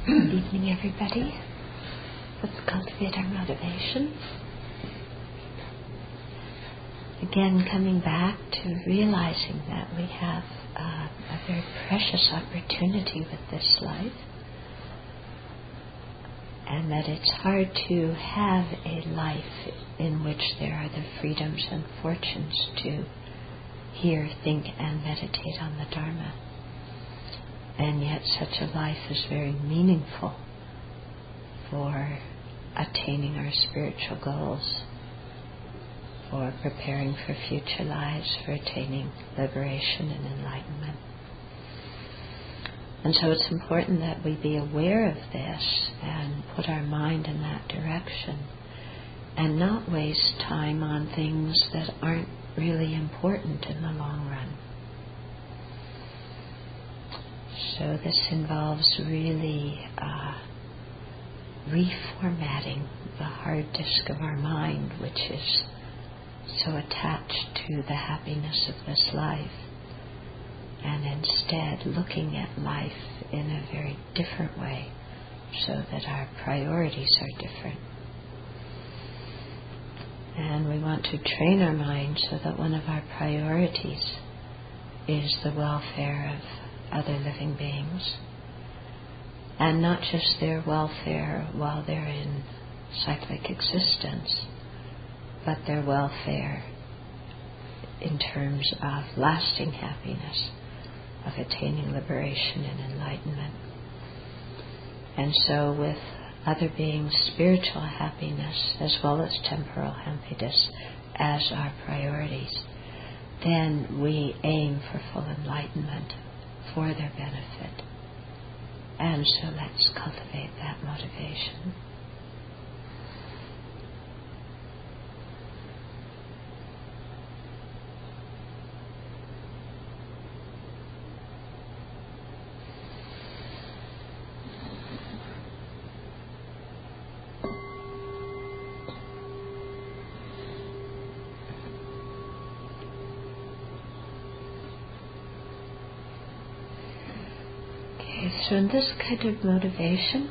Good evening, everybody. Let's cultivate our motivation. Again, coming back to realizing that we have a very precious opportunity with this life, and that it's hard to have a life in which there are the freedoms and fortunes to hear, think, and meditate on the Dharma. And yet such a life is very meaningful for attaining our spiritual goals, for preparing for future lives, for attaining liberation and enlightenment. And so it's important that we be aware of this and put our mind in that direction and not waste time on things that aren't really important in the long run. So this involves really reformatting the hard disk of our mind, which is so attached to the happiness of this life, and instead looking at life in a very different way so that our priorities are different. And we want to train our mind so that one of our priorities is the welfare of other living beings, and not just their welfare while they're in cyclic existence, but their welfare in terms of lasting happiness, of attaining liberation and enlightenment. And so with other beings' spiritual happiness as well as temporal happiness as our priorities, then we aim for full enlightenment for their benefit. And so let's cultivate that motivation. So in this kind of motivation,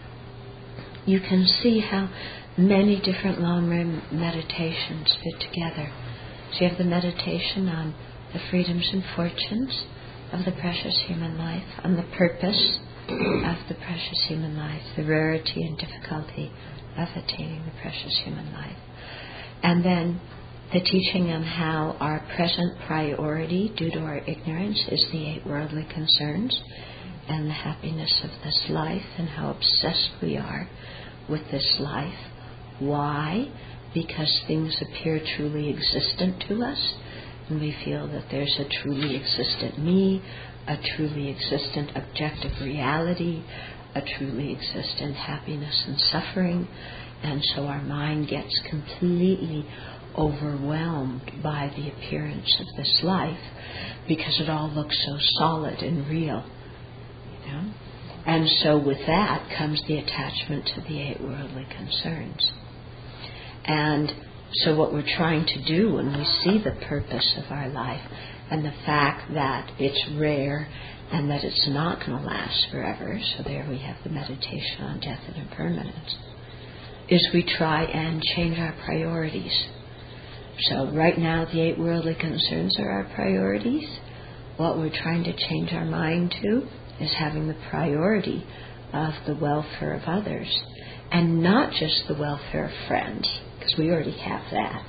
you can see how many different long-run meditations fit together. So you have the meditation on the freedoms and fortunes of the precious human life, on the purpose of the precious human life, the rarity and difficulty of attaining the precious human life. And then the teaching on how our present priority, due to our ignorance, is the 8 worldly concerns, and the happiness of this life, and how obsessed we are with this life. Why? Because things appear truly existent to us, and we feel that there's a truly existent me, a truly existent objective reality, a truly existent happiness and suffering, and so our mind gets completely overwhelmed by the appearance of this life because it all looks so solid and real. And so with that comes the attachment to the 8 worldly concerns. And so what we're trying to do when we see the purpose of our life and the fact that it's rare and that it's not going to last forever, so there we have the meditation on death and impermanence, is we try and change our priorities. So right now the 8 worldly concerns are our priorities. What we're trying to change our mind to is having the priority of the welfare of others, and not just the welfare of friends, because we already have that.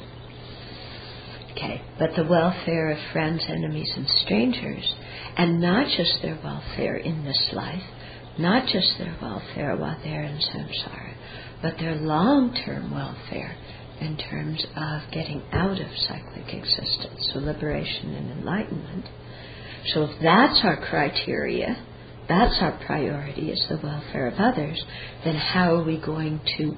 Okay, but the welfare of friends, enemies, and strangers, and not just their welfare in this life, not just their welfare while they're in samsara, but their long-term welfare in terms of getting out of cyclic existence, so liberation and enlightenment. So if that's our criteria, that's our priority, is the welfare of others, then how are we going to,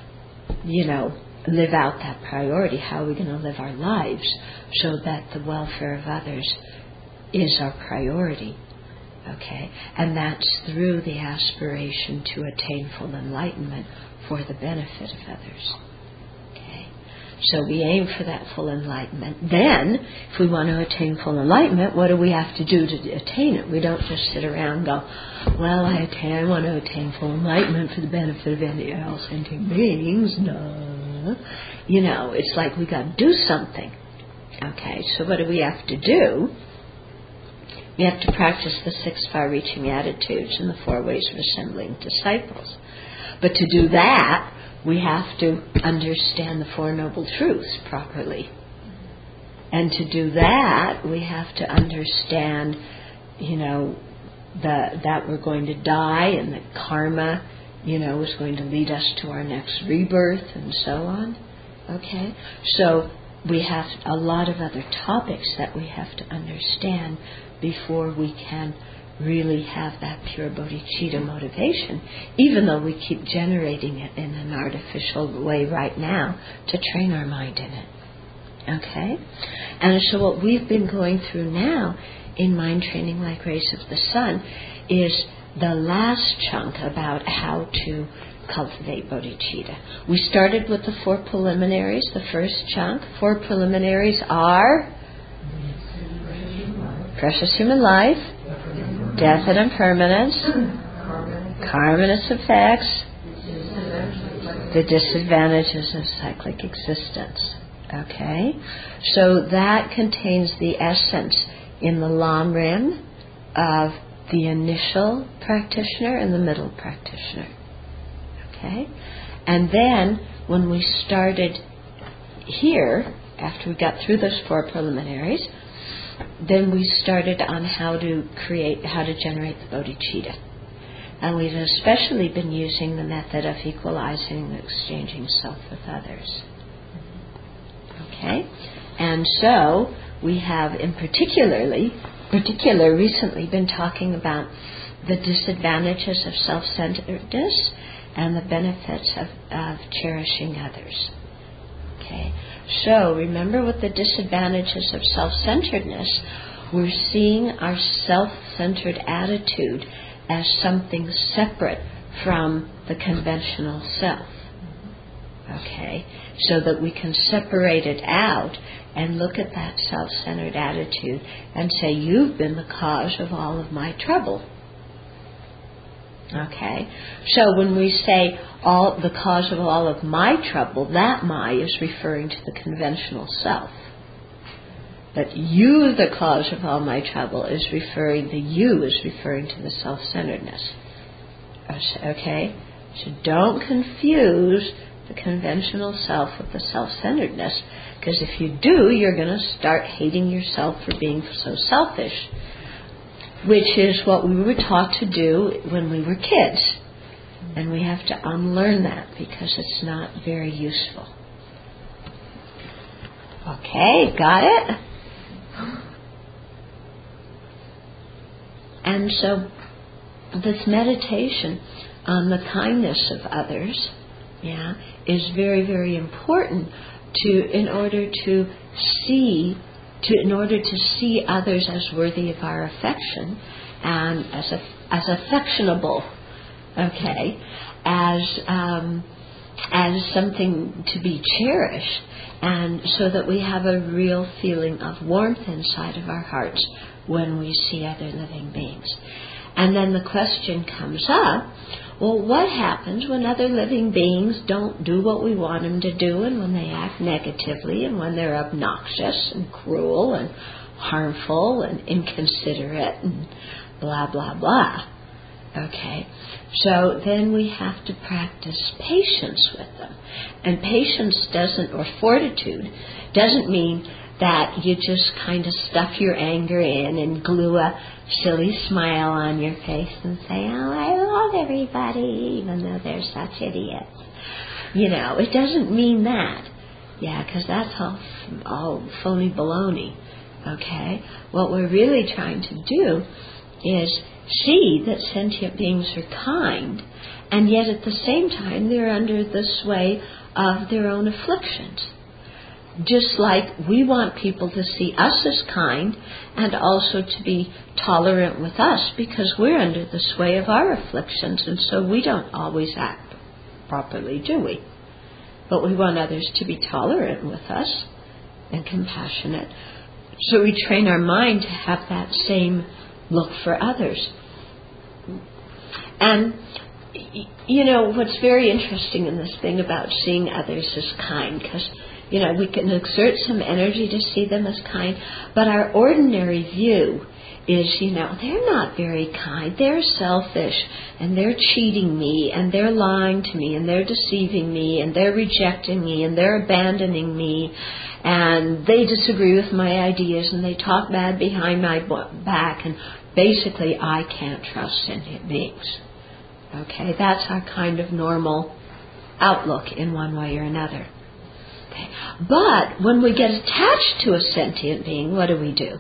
live out that priority? How are we going to live our lives so that the welfare of others is our priority? Okay? And that's through the aspiration to attain full enlightenment for the benefit of others. Okay? So we aim for that full enlightenment. Then, if we want to attain full enlightenment, what do we have to do to attain it? We don't just sit around and go, well, I want to attain full enlightenment for the benefit of any all sentient beings. No. You know, it's like we got to do something. Okay, so what do we have to do? We have to practice the 6 far-reaching attitudes and the 4 ways of assembling disciples. But to do that, we have to understand the 4 noble truths properly. And to do that, we have to understand, you know, that we're going to die and that karma, you know, is going to lead us to our next rebirth and so on. Okay? So we have a lot of other topics that we have to understand before we can really have that pure bodhicitta motivation, even though we keep generating it in an artificial way right now to train our mind in it. Okay? And so what we've been going through now in Mind Training Like Rays of the Sun is the last chunk about how to cultivate bodhicitta. We started with the 4 preliminaries, the first chunk. 4 preliminaries are precious human life, death and impermanence, karma and its effects, the disadvantages of cyclic existence. Okay? So that contains the essence in the Lamrim of the initial practitioner and the middle practitioner. Okay? And then when we started here, after we got through those 4 preliminaries, then we started on how to generate the bodhicitta. And we've especially been using the method of equalizing and exchanging self with others. Okay? And so we have in particular recently been talking about the disadvantages of self-centeredness and the benefits of cherishing others. Okay? So remember, with the disadvantages of self-centeredness, we're seeing our self-centered attitude as something separate from the conventional self. Okay? So that we can separate it out and look at that self-centered attitude and say, you've been the cause of all of my trouble. Okay? So when we say the cause of all of my trouble, that my is referring to the conventional self. But you, the cause of all my trouble, the you is referring to the self-centeredness. Okay? So don't confuse the conventional self with the self-centeredness, because if you do, you're going to start hating yourself for being so selfish, which is what we were taught to do when we were kids. And we have to unlearn that because it's not very useful. Okay, got it? And so this meditation on the kindness of others, is very, very important in order to see others as worthy of our affection and as affectionable, okay, as something to be cherished, and so that we have a real feeling of warmth inside of our hearts when we see other living beings. And then the question comes up, well, what happens when other living beings don't do what we want them to do, and when they act negatively, and when they're obnoxious and cruel and harmful and inconsiderate and blah, blah, blah? Okay, so then we have to practice patience with them. And patience or fortitude doesn't mean that you just kind of stuff your anger in and glue a silly smile on your face and say, oh, I love everybody, even though they're such idiots. It doesn't mean that. Because that's all phony baloney. Okay? What we're really trying to do is see that sentient beings are kind, and yet at the same time they're under the sway of their own afflictions. Just like we want people to see us as kind and also to be tolerant with us, because we're under the sway of our afflictions, and so we don't always act properly, do we? but we want others to be tolerant with us and compassionate. So we train our mind to have that same look for others. And, what's very interesting in this thing about seeing others as kind, because, we can exert some energy to see them as kind, but our ordinary view is, they're not very kind. They're selfish, and they're cheating me, and they're lying to me, and they're deceiving me, and they're rejecting me, and they're abandoning me, and they disagree with my ideas, and they talk bad behind my back, and basically I can't trust sentient beings. Okay, that's our kind of normal outlook in one way or another. Okay. But when we get attached to a sentient being, what do?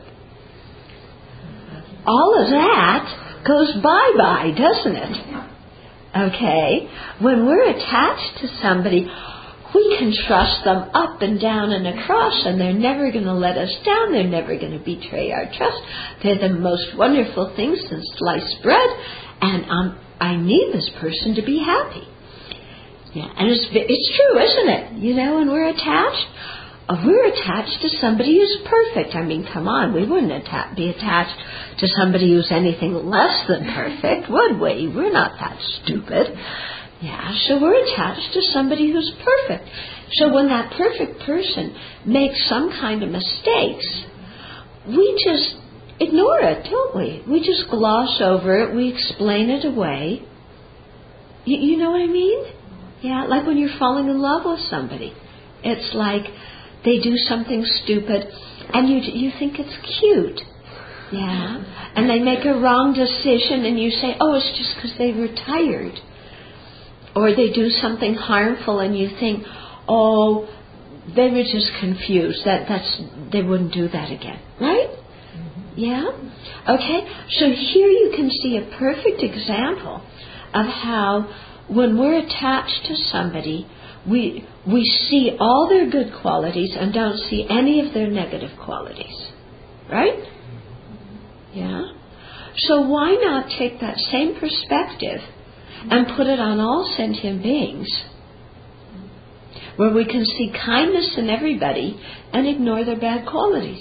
All of that goes bye-bye, doesn't it? Okay? When we're attached to somebody, we can trust them up and down and across, and they're never going to let us down. They're never going to betray our trust. They're the most wonderful things since sliced bread, and I need this person to be happy. Yeah, and it's true, isn't it? When we're attached to somebody who's perfect. I mean, come on, we wouldn't be attached to somebody who's anything less than perfect, would we? We're not that stupid. Yeah, so we're attached to somebody who's perfect. So when that perfect person makes some kind of mistakes, we just ignore it, don't we? We just gloss over it. We explain it away. You know what I mean? Yeah, like when you're falling in love with somebody. It's like they do something stupid and you think it's cute. Yeah. And they make a wrong decision and you say, oh, it's just because they were tired. Or they do something harmful and you think, oh, they were just confused. They wouldn't do that again. Right? Yeah? Okay? So here you can see a perfect example of how when we're attached to somebody, we see all their good qualities and don't see any of their negative qualities. Right? Yeah? So why not take that same perspective and put it on all sentient beings, where we can see kindness in everybody and ignore their bad qualities?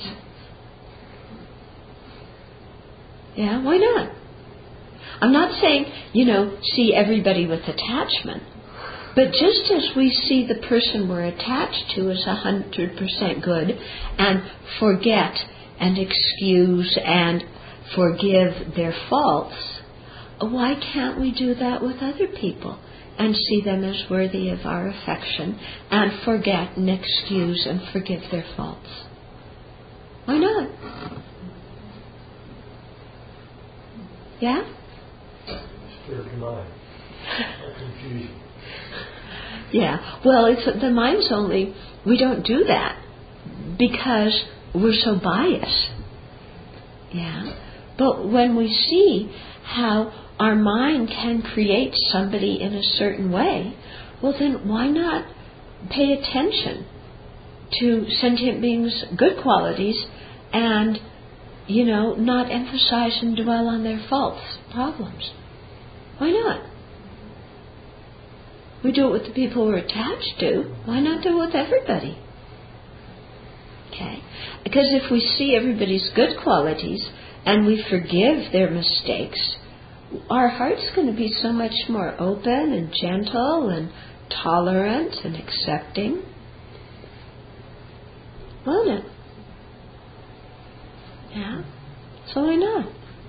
Yeah, why not? I'm not saying, see everybody with attachment. But just as we see the person we're attached to as 100% good and forget and excuse and forgive their faults, why can't we do that with other people and see them as worthy of our affection and forget and excuse and forgive their faults? Why not? Yeah? Stir your mind. Confusion. Yeah. Well, the mind's only, we don't do that because we're so biased. Yeah. But when we see how our mind can create somebody in a certain way, well then why not pay attention to sentient beings' good qualities and, not emphasize and dwell on their faults, problems? Why not? We do it with the people we're attached to. Why not do it with everybody? Okay? Because if we see everybody's good qualities and we forgive their mistakes, our heart's going to be so much more open and gentle and tolerant and accepting. Won't it? Yeah? So why not?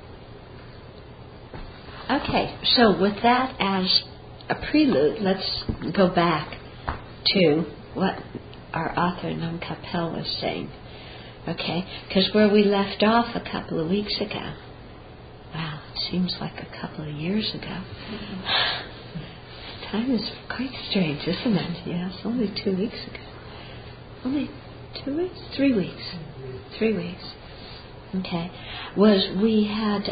Okay, so with that as a prelude, let's go back to what our author Nam Kapel was saying. Okay, because where we left off a couple of weeks ago, wow, it seems like a couple of years ago. Time is quite strange, isn't it? Yeah, it's only 2 weeks ago. Only 2 weeks? 3 weeks. 3 weeks. Okay, we had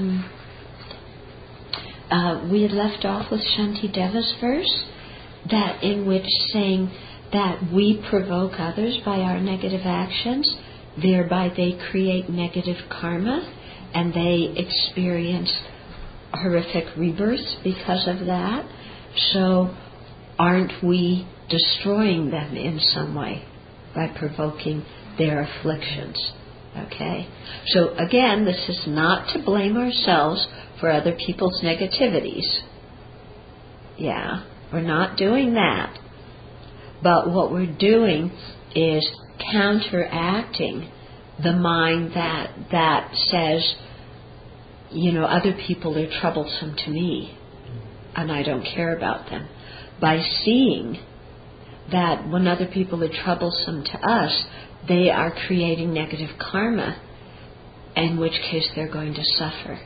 left off with Shantideva's verse, that in which saying that we provoke others by our negative actions, thereby they create negative karma, and they experience horrific rebirths because of that. So aren't we destroying them in some way by provoking their afflictions? Okay? So again, this is not to blame ourselves for other people's negativities. Yeah, we're not doing that. But what we're doing is counteracting the mind that says, other people are troublesome to me and I don't care about them. By seeing that when other people are troublesome to us, they are creating negative karma, in which case they're going to suffer.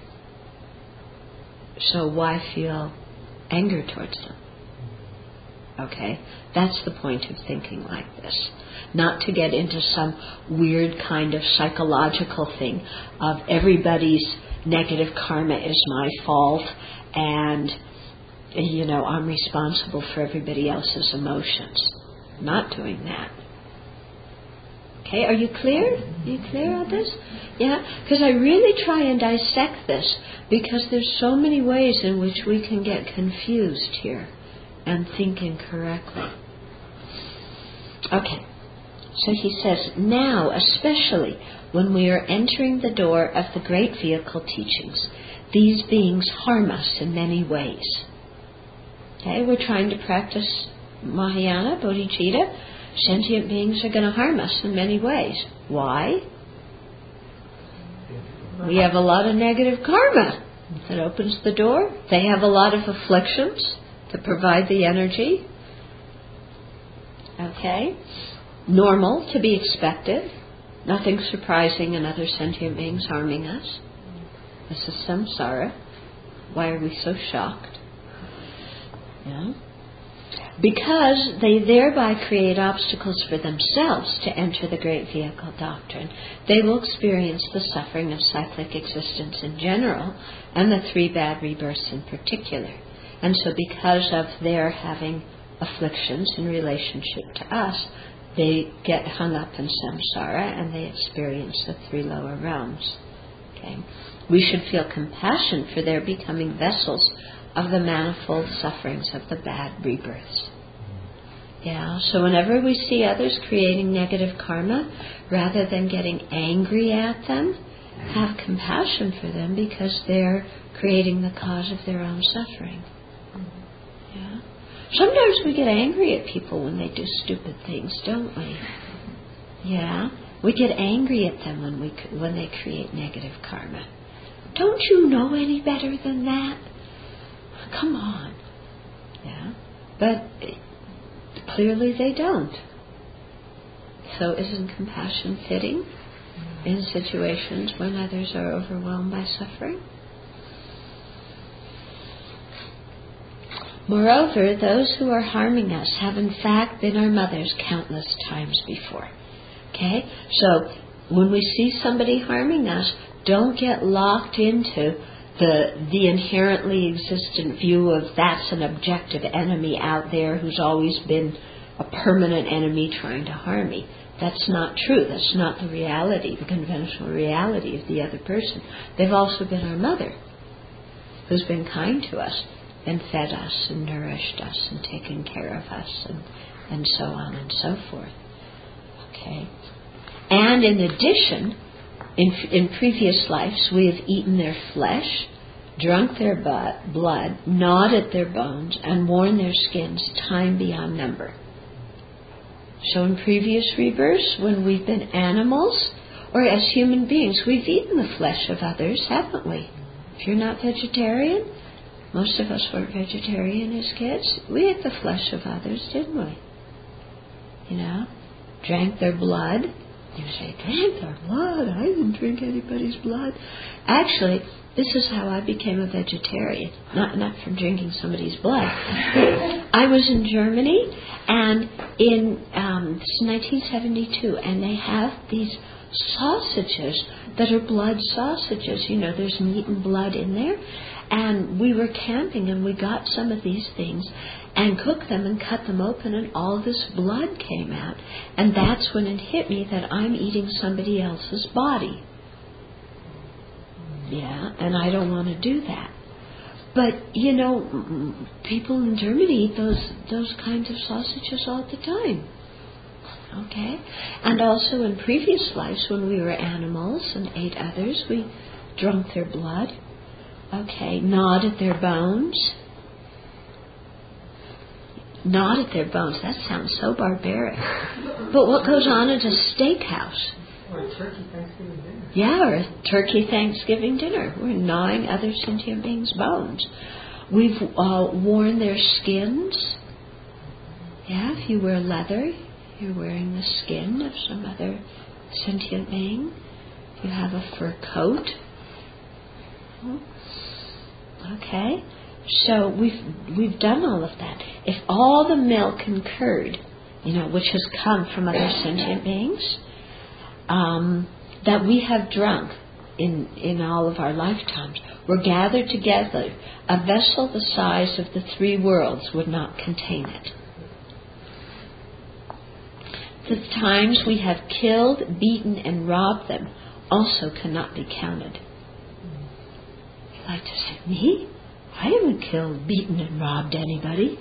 So why feel anger towards them? Okay? That's the point of thinking like this. Not to get into some weird kind of psychological thing of everybody's negative karma is my fault and, I'm responsible for everybody else's emotions. Not doing that. Okay, are you clear? Are you clear on this? Yeah? Because I really try and dissect this because there's so many ways in which we can get confused here and think incorrectly. Okay, so he says, now especially when we are entering the door of the great vehicle teachings, these beings harm us in many ways. Okay, we're trying to practice Mahayana, Bodhicitta. Sentient beings are going to harm us in many ways. Why? We have a lot of negative karma that opens the door. They have a lot of afflictions that provide the energy. Okay? Normal, to be expected. Nothing surprising in other sentient beings harming us. This is samsara. Why are we so shocked? Yeah. Because they thereby create obstacles for themselves to enter the great vehicle doctrine, they will experience the suffering of cyclic existence in general and the 3 bad rebirths in particular. And so because of their having afflictions in relationship to us, they get hung up in samsara and they experience the 3 lower realms. Okay? We should feel compassion for their becoming vessels of the manifold sufferings of the bad rebirths. Yeah, so whenever we see others creating negative karma, rather than getting angry at them, have compassion for them because they're creating the cause of their own suffering. Yeah. Sometimes we get angry at people when they do stupid things, don't we? Yeah. We get angry at them when they create negative karma. Don't you know any better than that? Come on. Yeah. But clearly they don't. So isn't compassion fitting in situations when others are overwhelmed by suffering? Moreover, those who are harming us have in fact been our mothers countless times before. Okay? So when we see somebody harming us, don't get locked into the inherently existent view of that's an objective enemy out there who's always been a permanent enemy trying to harm me. That's not true. That's not the reality, the conventional reality of the other person. They've also been our mother, who's been kind to us and fed us and nourished us and taken care of us and so on and so forth. Okay? And in addition, in previous lives, we have eaten their flesh, drunk their blood, gnawed at their bones, and worn their skins time beyond number. So in previous rebirths, when we've been animals, or as human beings, we've eaten the flesh of others, haven't we? If you're not vegetarian, most of us weren't vegetarian as kids. We ate the flesh of others, didn't we? Drank their blood. You say, drank their blood? I didn't drink anybody's blood. Actually, this is how I became a vegetarian. Not from drinking somebody's blood. I was in Germany, and this is 1972, and they have these sausages that are blood sausages. There's meat and blood in there. And we were camping, and we got some of these things and cooked them and cut them open, and all this blood came out. And that's when it hit me that I'm eating somebody else's body. Yeah, and I don't want to do that. But, people in Germany eat those kinds of sausages all the time. Okay? And also in previous lives, when we were animals and ate others, we drank their blood. Okay? Gnawed at their bones. Gnawed at their bones. That sounds so barbaric. But what goes on at a steakhouse? Or a turkey Thanksgiving dinner. Yeah, or a turkey Thanksgiving dinner. We're gnawing other sentient beings' bones. We've worn their skins. Yeah, if you wear leather, you're wearing the skin of some other sentient being. If you have a fur coat. Okay, so we've done all of that. If all the milk and curd, which has come from other sentient beings, that we have drunk in all of our lifetimes, were gathered together, a vessel the size of the 3 worlds would not contain it. The times we have killed, beaten, and robbed them also cannot be counted. You like to say, me? I haven't killed, beaten, and robbed anybody.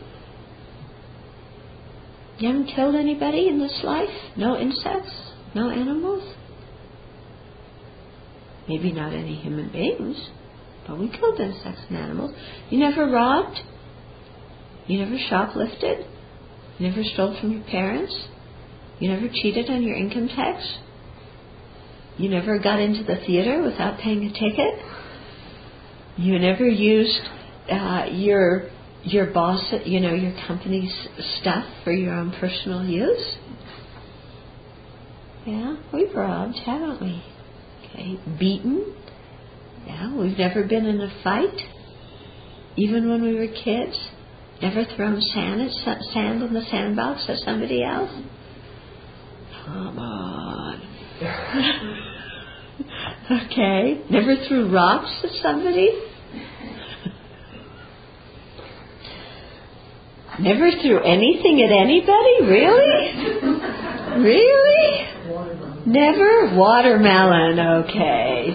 You haven't killed anybody in this life? No insects? No animals? Maybe not any human beings, but we killed insects and animals. You never robbed? You never shoplifted? You never stole from your parents? You never cheated on your income tax? You never got into the theater without paying a ticket? You never used your boss, your company's stuff for your own personal use? Yeah, we've robbed, haven't we? Okay, beaten. Yeah, we've never been in a fight, even when we were kids. Never thrown sand in the sandbox at somebody else. Come on. Okay, never threw rocks at somebody. Never threw anything at anybody? Really? Really? Never? Watermelon, okay.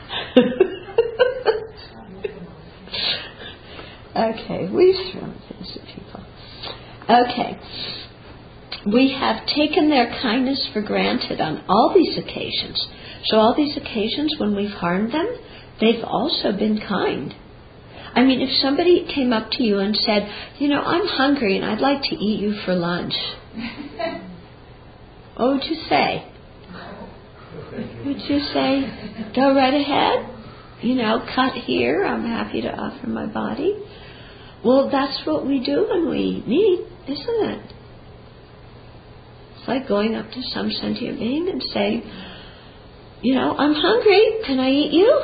Okay, we've thrown things at people. Okay. We have taken their kindness for granted on all these occasions. So all these occasions when we've harmed them, they've also been kind. I mean, if somebody came up to you and said, I'm hungry and I'd like to eat you for lunch, what would you say? Would you say, go right ahead? Cut here, I'm happy to offer my body. Well, that's what we do when we meet, isn't it? It's like going up to some sentient being and saying, I'm hungry, can I eat you?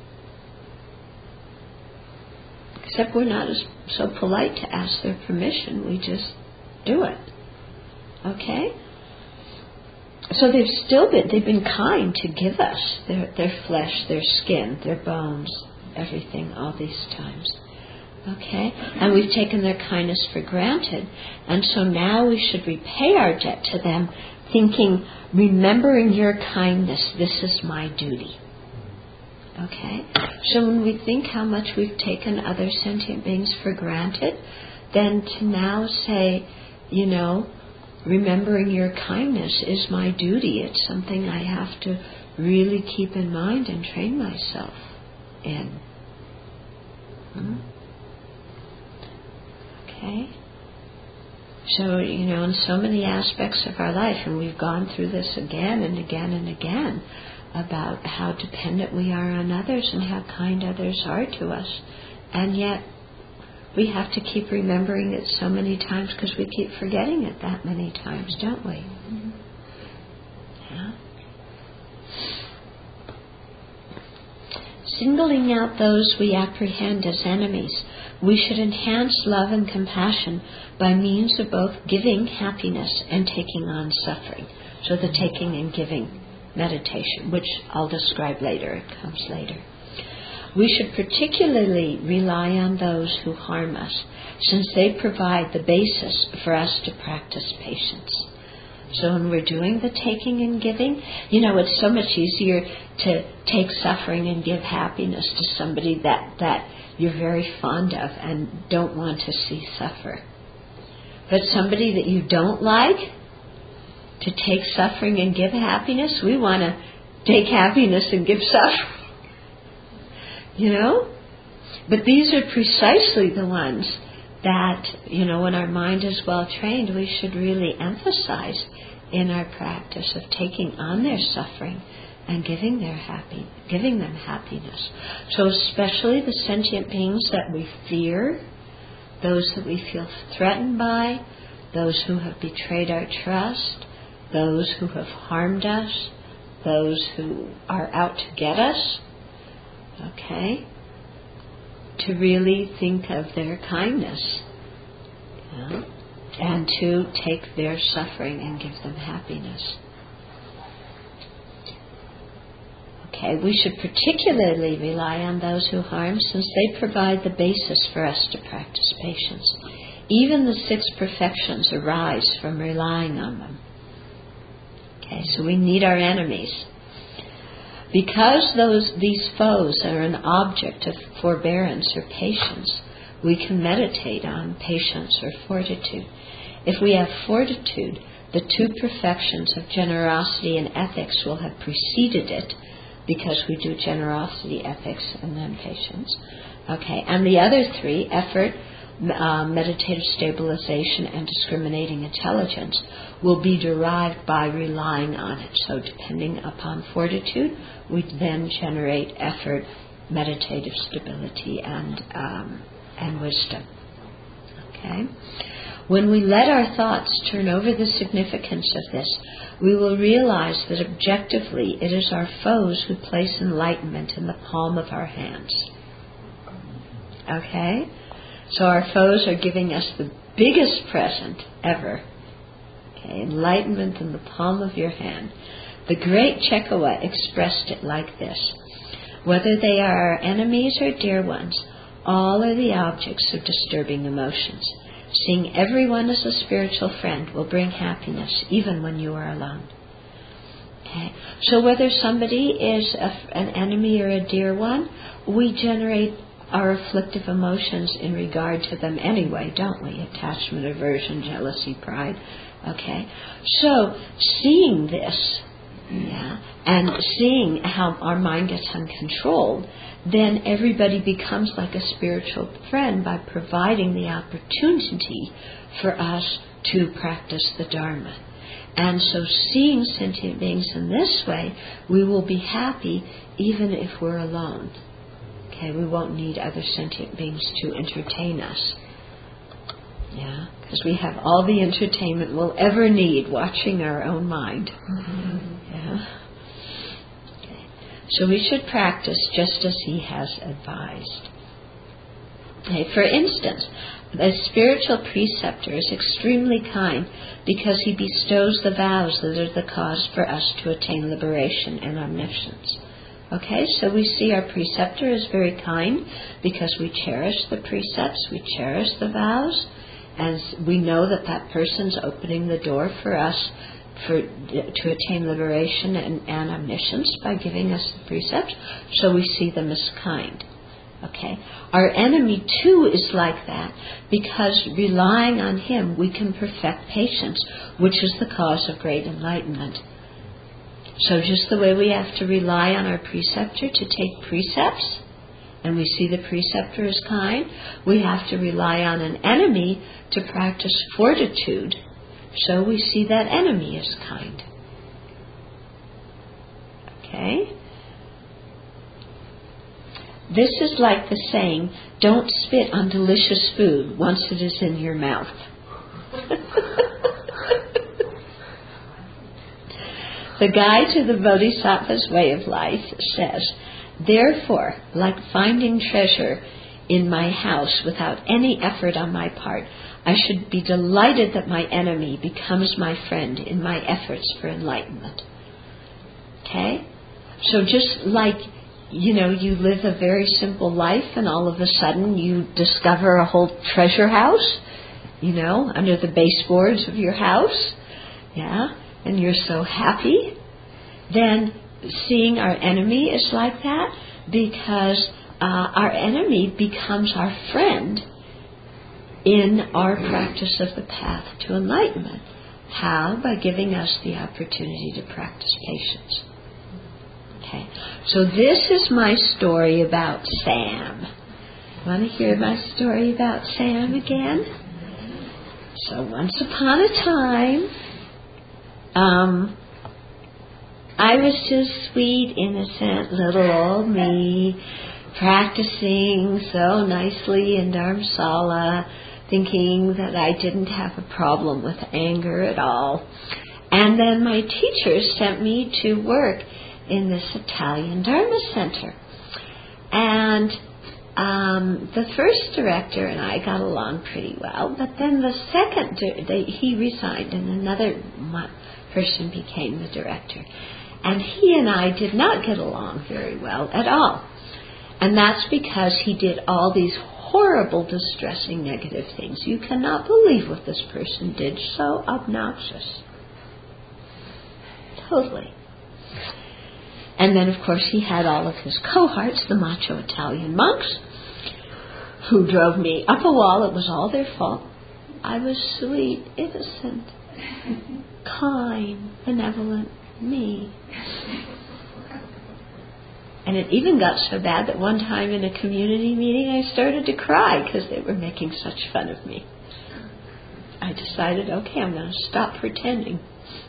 Except we're not so polite to ask their permission, we just do it. Okay? So they've been kind to give us their flesh, their skin, their bones, everything, all these times. Okay? And we've taken their kindness for granted. And so now we should repay our debt to them, thinking, remembering your kindness, this is my duty. Okay? So when we think how much we've taken other sentient beings for granted, then to now say, remembering your kindness is my duty. It's something I have to really keep in mind and train myself in. Okay? So, in so many aspects of our life, and we've gone through this again and again and again, about how dependent we are on others and how kind others are to us. And yet, we have to keep remembering it so many times because we keep forgetting it that many times, don't we? Mm-hmm. Yeah. Singling out those we apprehend as enemies, we should enhance love and compassion by means of both giving happiness and taking on suffering. So the taking and giving meditation, which I'll describe later, it comes later. We should particularly rely on those who harm us, since they provide the basis for us to practice patience. So when we're doing the taking and giving, it's so much easier to take suffering and give happiness to somebody that you're very fond of and don't want to see suffer. But somebody that you don't like, to take suffering and give happiness, we want to take happiness and give suffering. You know? But these are precisely the ones that, when our mind is well trained, we should really emphasize in our practice of taking on their suffering and giving them happiness. So especially the sentient beings that we fear, those that we feel threatened by, those who have betrayed our trust, those who have harmed us, those who are out to get us, okay? To really think of their kindness, and to take their suffering and give them happiness. Okay, we should particularly rely on those who harm, since they provide the basis for us to practice patience. Even the 6 perfections arise from relying on them. Okay, so we need our enemies. Because these foes are an object of forbearance or patience, we can meditate on patience or fortitude. If we have fortitude, the 2 perfections of generosity and ethics will have preceded it, because we do generosity, ethics, and then patience. Okay, and the other 3, effort, meditative stabilization, and discriminating intelligence, will be derived by relying on it. So depending upon fortitude, we then generate effort, meditative stability, and wisdom. Okay? When we let our thoughts turn over the significance of this, we will realize that objectively it is our foes who place enlightenment in the palm of our hands. Okay? So our foes are giving us the biggest present ever. Okay? Enlightenment in the palm of your hand. The great Chekawa expressed it like this: whether they are our enemies or dear ones, all are the objects of disturbing emotions. Seeing everyone as a spiritual friend will bring happiness even when you are alone. Okay. So whether somebody is an enemy or a dear one, we generate our afflictive emotions in regard to them anyway, don't we? Attachment, aversion, jealousy, pride. Okay. So seeing this, and seeing how our mind gets uncontrolled, then everybody becomes like a spiritual friend by providing the opportunity for us to practice the Dharma. And so seeing sentient beings in this way, we will be happy even if we're alone. Okay, we won't need other sentient beings to entertain us. Yeah, because we have all the entertainment we'll ever need watching our own mind. Yeah. So we should practice just as he has advised. Okay, for instance, the spiritual preceptor is extremely kind because he bestows the vows that are the cause for us to attain liberation and omniscience. Okay, so we see our preceptor is very kind because we cherish the precepts, we cherish the vows, and we know that that person's opening the door for us to attain liberation and omniscience by giving us the precepts, so we see them as kind. Okay, our enemy too is like that because relying on him we can perfect patience, which is the cause of great enlightenment. So just the way we have to rely on our preceptor to take precepts, and we see the preceptor as kind, we have to rely on an enemy to practice fortitude, so we see that enemy as kind. Okay? This is like the saying, don't spit on delicious food once it is in your mouth. The Guide to the Bodhisattva's Way of Life says, therefore, like finding treasure in my house without any effort on my part, I should be delighted that my enemy becomes my friend in my efforts for enlightenment. Okay? So just like, you live a very simple life and all of a sudden you discover a whole treasure house, under the baseboards of your house, and you're so happy, then seeing our enemy is like that because our enemy becomes our friend in our practice of the path to enlightenment. How? By giving us the opportunity to practice patience. Okay, so this is my story about Sam. Want to hear my story about Sam again? So once upon a time, I was just sweet, innocent little old me, practicing so nicely in Dharamsala, thinking that I didn't have a problem with anger at all. And then my teachers sent me to work in this Italian Dharma center. And the first director and I got along pretty well, but then the second, he resigned and another person became the director. And he and I did not get along very well at all. And that's because he did all these horrible, distressing, negative things. You cannot believe what this person did. So obnoxious. Totally. And then, of course, he had all of his cohorts, the macho Italian monks, who drove me up a wall. It was all their fault. I was sweet, innocent, kind, benevolent, me. And it even got so bad that one time in a community meeting I started to cry because they were making such fun of me. I decided, okay, I'm going to stop pretending.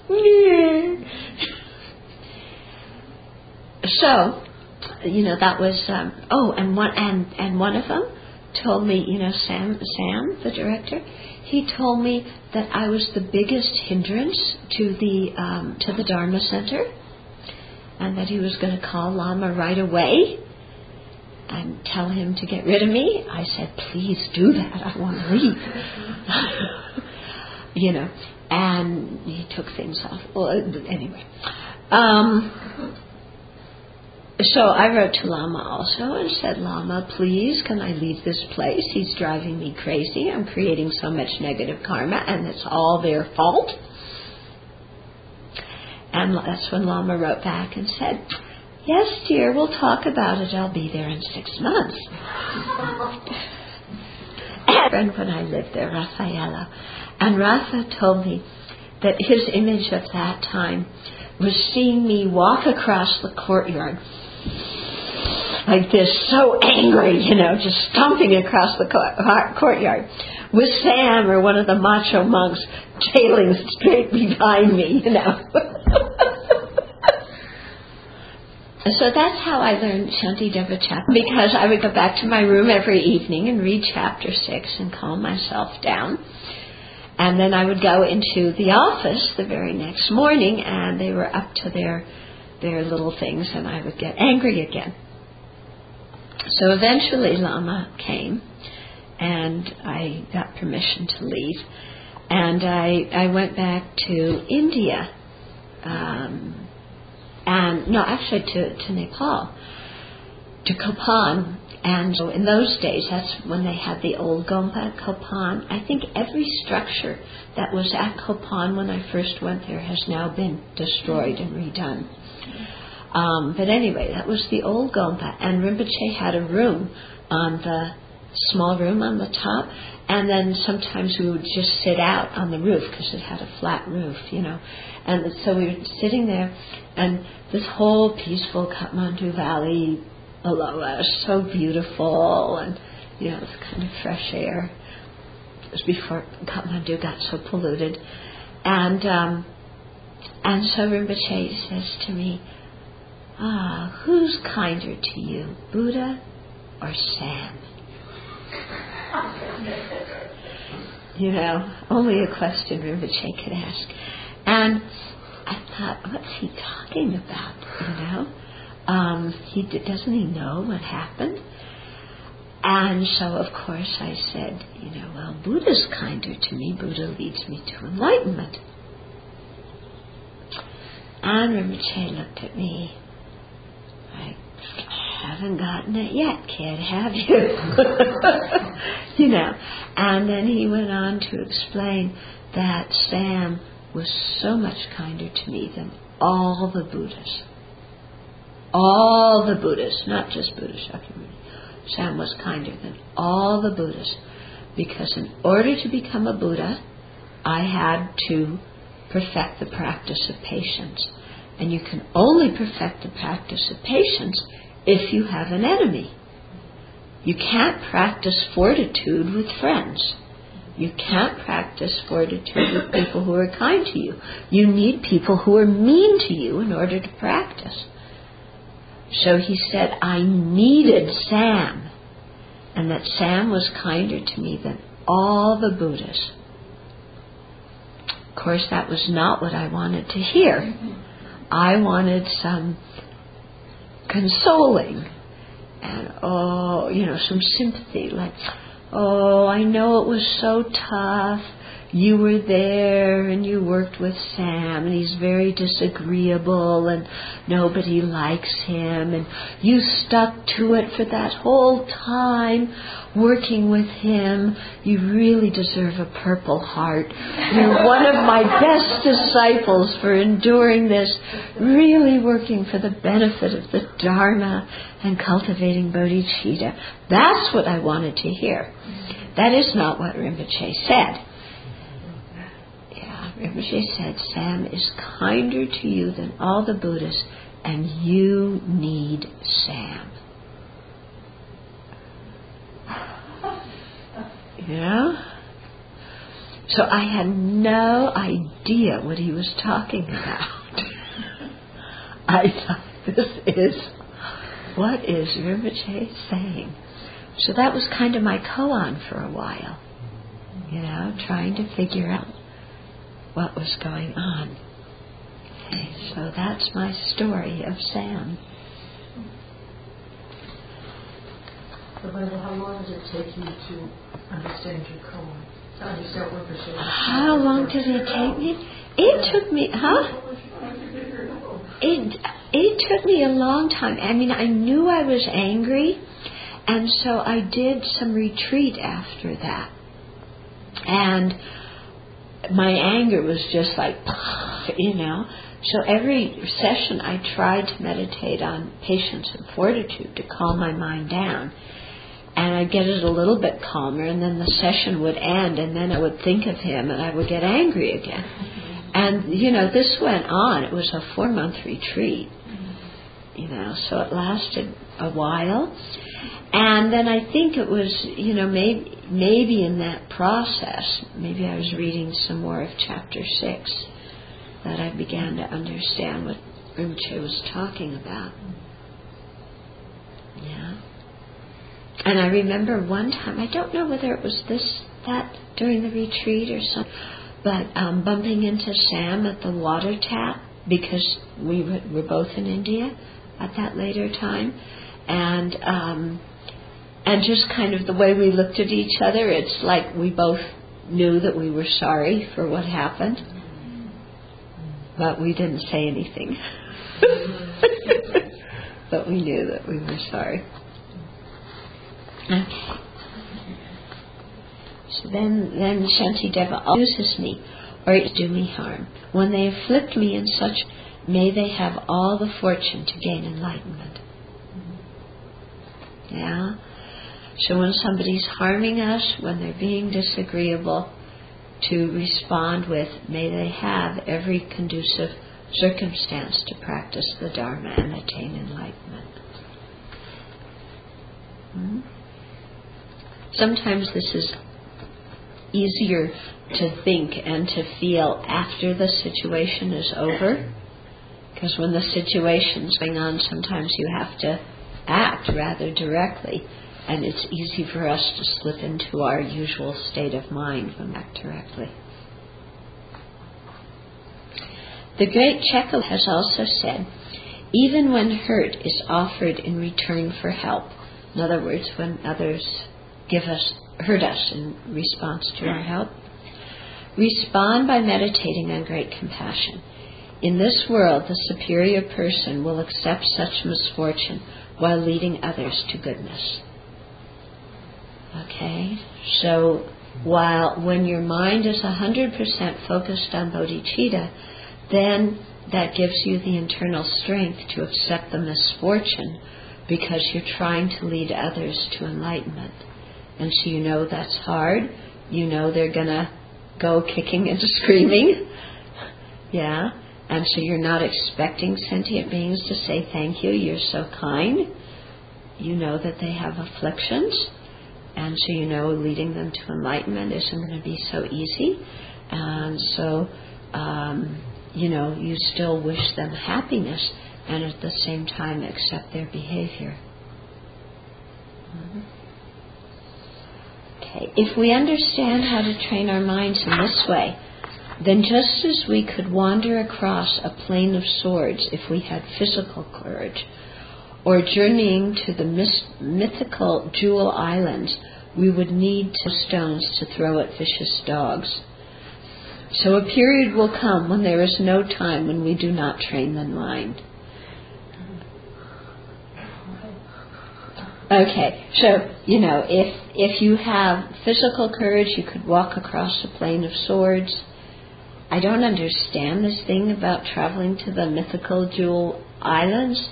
So, that was, and one of them told me, Sam, the director, he told me that I was the biggest hindrance to the Dharma Center, and that he was going to call Lama right away and tell him to get rid of me. I said, please do that. I want to leave. And he took things off. Well, anyway. So I wrote to Lama also and said, Lama, please, can I leave this place? He's driving me crazy. I'm creating so much negative karma, and it's all their fault. And that's when Lama wrote back and said, yes, dear, we'll talk about it. I'll be there in 6 months. And when I lived there, Raffaello. And Rafa told me that his image of that time was seeing me walk across the courtyard like this, so angry, just stomping across the courtyard with Sam or one of the macho monks tailing straight behind me, So that's how I learned Shantideva Chapter, because I would go back to my room every evening and read Chapter 6 and calm myself down. And then I would go into the office the very next morning, and they were up to their little things, and I would get angry again. So eventually Lama came, and I got permission to leave. And I went back to India, to Nepal, to Kopan. And so in those days, that's when they had the old Gompa at Kopan. I think every structure that was at Kopan when I first went there has now been destroyed and redone. But anyway, that was the old Gompa. And Rinpoche had a room on the small room on the top. And then sometimes we would just sit out on the roof because it had a flat roof, And so we were sitting there, and this whole peaceful Kathmandu Valley below us, so beautiful, and it was kind of fresh air. It was before Kathmandu got so polluted, and so Rinpoche says to me, who's kinder to you, Buddha or Sam? Only a question Rinpoche could ask. And I thought, what's he talking about? Doesn't he know what happened? And so, of course, I said, well, Buddha's kinder to me. Buddha leads me to enlightenment. And Rinpoche looked at me. I haven't gotten it yet, kid, have you? And then he went on to explain that Sam was so much kinder to me than all the Buddhas. All the Buddhas, not just Buddha Shakyamuni. Sam was kinder than all the Buddhas, because in order to become a Buddha, I had to perfect the practice of patience. And you can only perfect the practice of patience if you have an enemy. You can't practice fortitude with friends. You can't practice fortitude with people who are kind to you. You need people who are mean to you in order to practice. So he said, I needed Sam, and that Sam was kinder to me than all the Buddhas. Of course, that was not what I wanted to hear. I wanted some consoling and, some sympathy, like, I know it was so tough. You were there and you worked with Sam and he's very disagreeable and nobody likes him, and you stuck to it for that whole time working with him. You really deserve a Purple Heart. You're one of my best disciples for enduring this, really working for the benefit of the Dharma and cultivating bodhicitta. That's what I wanted to hear. That is not what Rinpoche said. Rinpoche said, Sam is kinder to you than all the Buddhas, and you need Sam. So I had no idea what he was talking about. I thought, what is Rinpoche saying? So that was kind of my koan for a while, trying to figure out what was going on. Okay, so that's my story of Sam. So, Brenda, how long did it take you to understand your koan? To understand what Rinpoche was? How long did it take me? It took me, It took me a long time. I mean, I knew I was angry, and so I did some retreat after that. And my anger was just like, So every session I tried to meditate on patience and fortitude to calm my mind down. And I'd get it a little bit calmer, and then the session would end, and then I would think of him, and I would get angry again. And, this went on. It was a 4-month retreat, so it lasted a while. And then I think it was, maybe in that process, maybe I was reading some more of Chapter 6, that I began to understand what Rinpoche was talking about. Yeah. And I remember one time, I don't know whether it was that during the retreat or something, but bumping into Sam at the water tap, because we were both in India at that later time, and just kind of the way we looked at each other, it's like we both knew that we were sorry for what happened, but we didn't say anything. But we knew that we were sorry. Okay. So then Shantideva uses me, or it do me harm. When they afflict me in such, may they have all the fortune to gain enlightenment. Yeah? So when somebody's harming us, when they're being disagreeable, to respond with, may they have every conducive circumstance to practice the Dharma and attain enlightenment. Sometimes this is easier to think and to feel after the situation is over, because when the situation's going on, sometimes you have to act rather directly, and it's easy for us to slip into our usual state of mind when we act directly. The great Chekov has also said, even when hurt is offered in return for help, in other words, when others hurt us in response to our help, respond by meditating on great compassion. In this world, the superior person will accept such misfortune while leading others to goodness. Okay? So, when your mind is 100% focused on bodhicitta, then that gives you the internal strength to accept the misfortune because you're trying to lead others to enlightenment. And so you know that's hard. You know they're going to go kicking and screaming. Yeah. And so you're not expecting sentient beings to say thank you, you're so kind. You know that they have afflictions. And so you know leading them to enlightenment isn't going to be so easy. And so, you still wish them happiness and at the same time accept their behavior. Mm-hmm. Okay, if we understand how to train our minds in this way, then just as we could wander across a plain of swords if we had physical courage, or journeying to the mythical Jewel Islands, we would need stones to throw at vicious dogs. So a period will come when there is no time when we do not train the mind. Okay, so, if you have physical courage, you could walk across a plain of swords. I don't understand this thing about traveling to the mythical Jewel Islands.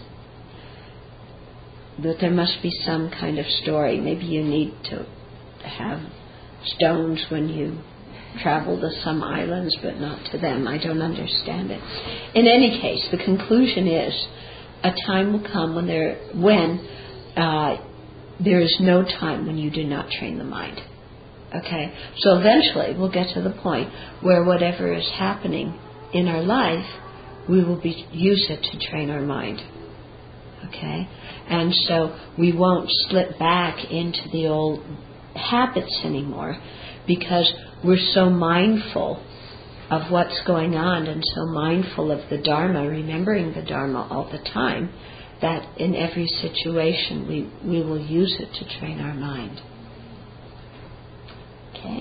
But there must be some kind of story. Maybe you need to have stones when you travel to some islands, but not to them. I don't understand it. In any case, the conclusion is a time will come when there is no time when you do not train the mind. Okay? So eventually we'll get to the point where whatever is happening in our life, we will use it to train our mind. Okay? And so we won't slip back into the old habits anymore because we're so mindful of what's going on and so mindful of the Dharma, remembering the Dharma all the time, that in every situation we will use it to train our mind. Okay?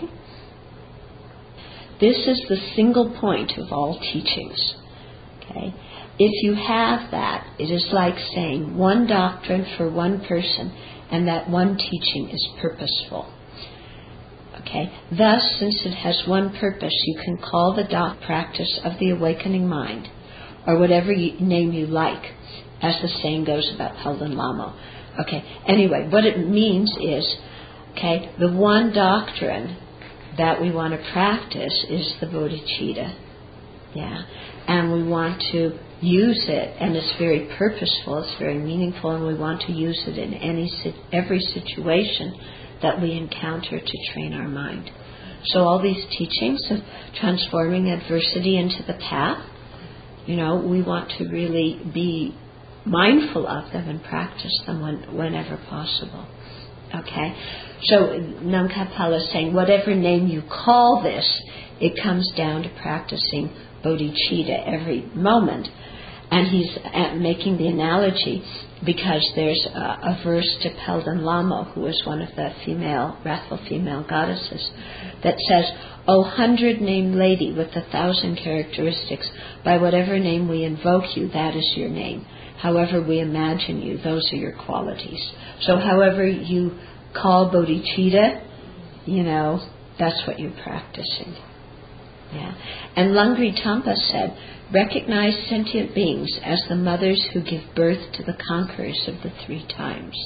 This is the single point of all teachings. Okay? If you have that, it is like saying one doctrine for one person, and that one teaching is purposeful. Okay? Thus, since it has one purpose, you can call the practice of the awakening mind, or whatever name you like, as the saying goes about Pelden Lamo. Okay? Anyway, what it means is, the one doctrine that we want to practice is the bodhicitta. Yeah? And we want to use it, and it's very purposeful, it's very meaningful, and we want to use it in every situation that we encounter to train our mind. So all these teachings of transforming adversity into the path, we want to really be mindful of them and practice them whenever possible. Okay? So Namkapala is saying, whatever name you call this, it comes down to practicing bodhicitta every moment. And he's making the analogy because there's a verse to Pelden Lamo, who is one of the wrathful female goddesses, that says, O 100-named lady with 1,000 characteristics, by whatever name we invoke you, that is your name. However we imagine you, those are your qualities. So however you call bodhicitta, that's what you're practicing. Yeah. And Langri Tampa said, recognize sentient beings as the mothers who give birth to the conquerors of the 3 times.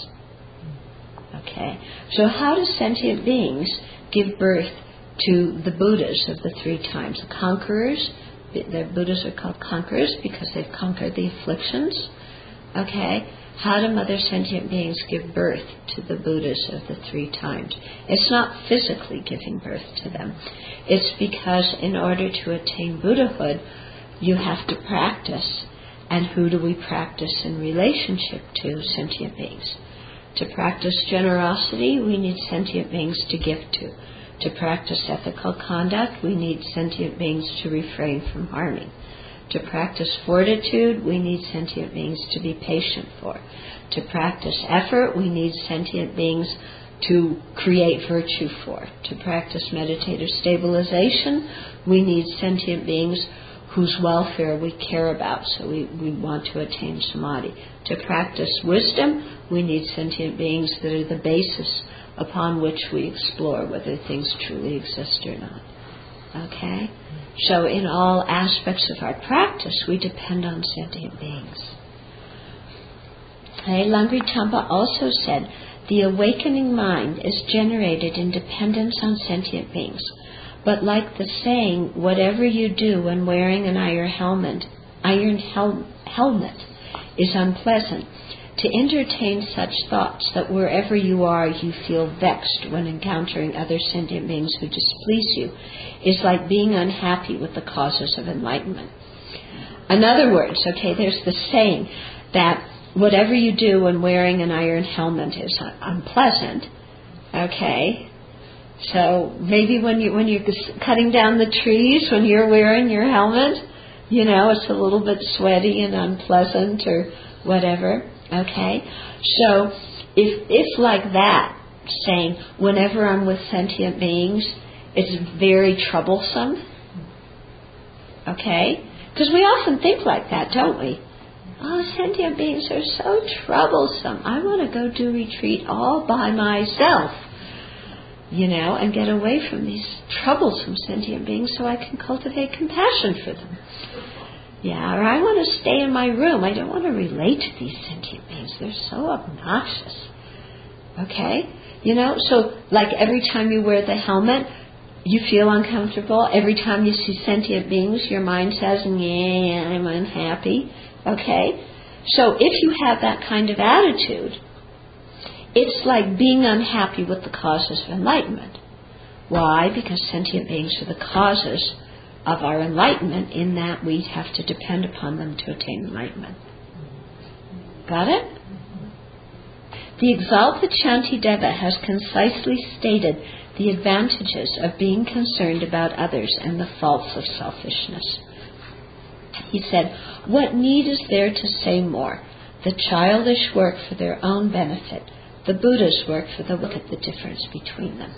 Okay. So how do sentient beings give birth to the Buddhas of the 3 times? The conquerors, the Buddhas are called conquerors because they've conquered the afflictions. Okay. How do mother sentient beings give birth to the Buddhas of the 3 times? It's not physically giving birth to them. It's because in order to attain Buddhahood, you have to practice. And who do we practice in relationship to? Sentient beings. To practice generosity, we need sentient beings to give to. To practice ethical conduct, we need sentient beings to refrain from harming. To practice fortitude, we need sentient beings to be patient for. To practice effort, we need sentient beings to create virtue for. To practice meditative stabilization, we need sentient beings whose welfare we care about, so we want to attain samadhi. To practice wisdom, we need sentient beings that are the basis upon which we explore whether things truly exist or not. Okay? So in all aspects of our practice, we depend on sentient beings. Okay, Langri Tamba also said, the awakening mind is generated in dependence on sentient beings. But like the saying, whatever you do when wearing an iron helmet is unpleasant, to entertain such thoughts that wherever you are you feel vexed when encountering other sentient beings who displease you is like being unhappy with the causes of enlightenment. In other words, okay, there's the saying that whatever you do when wearing an iron helmet is unpleasant. Okay, so maybe when you're cutting down the trees, when you're wearing your helmet, it's a little bit sweaty and unpleasant or whatever. Okay, so if like that, saying whenever I'm with sentient beings, it's very troublesome. Okay, because we often think like that, don't we? Oh, sentient beings are so troublesome. I want to go do retreat all by myself, and get away from these troublesome sentient beings so I can cultivate compassion for them. Yeah, or I want to stay in my room. I don't want to relate to these sentient beings. They're so obnoxious. Okay? So like every time you wear the helmet, you feel uncomfortable. Every time you see sentient beings, your mind says, yeah, I'm unhappy. Okay? So if you have that kind of attitude, it's like being unhappy with the causes of enlightenment. Why? Because sentient beings are the causes of our enlightenment, in that we have to depend upon them to attain enlightenment. Got it? The exalted Shantideva has concisely stated the advantages of being concerned about others and the faults of selfishness. He said, what need is there to say more? The childish work for their own benefit. The Buddhas work for the look at the difference between them.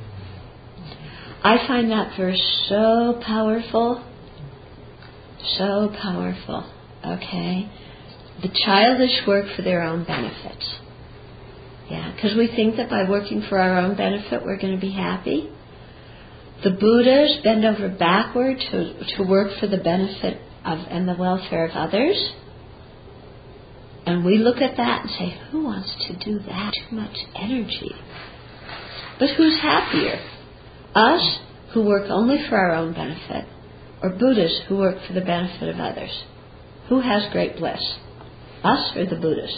I find that verse so powerful. So powerful. Okay? The childish work for their own benefits. Yeah, because we think that by working for our own benefit we're going to be happy. The Buddhas bend over backward to work for the benefit of and the welfare of others. And we look at that and say, who wants to do that? Too much energy. But who's happier? Us, who work only for our own benefit, or Buddhas who work for the benefit of others? Who has great bliss? Us or the Buddhas?